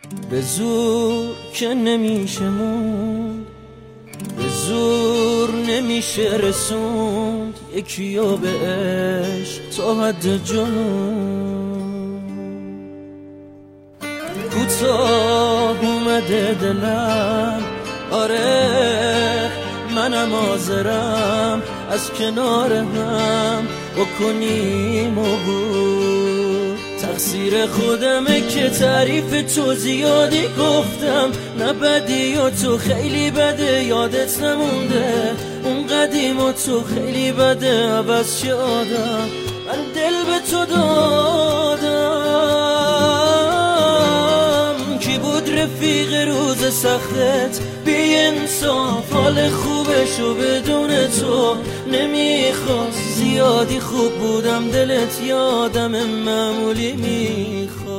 به زور که نمیشه موند، به زور نمیشه رسوند یکیو به عشق تا حد جنون. کوتاه اومده دلم، آره منم حاضرم از کنار هم بکنیم عبور. تقصیر خودمه که تعریف تو زیادی گفتم، نه بدی و تو خیلی بده یادت نمونده، اون قدیم و تو خیلی بده عوض شه آدم. من دل به تو دادم، کی بود رفیق روز سختت بی انصاف، حال خوبشو بدون تو نمیخواست. زیادی خوب بودم دلت یادم معمولی میخواست.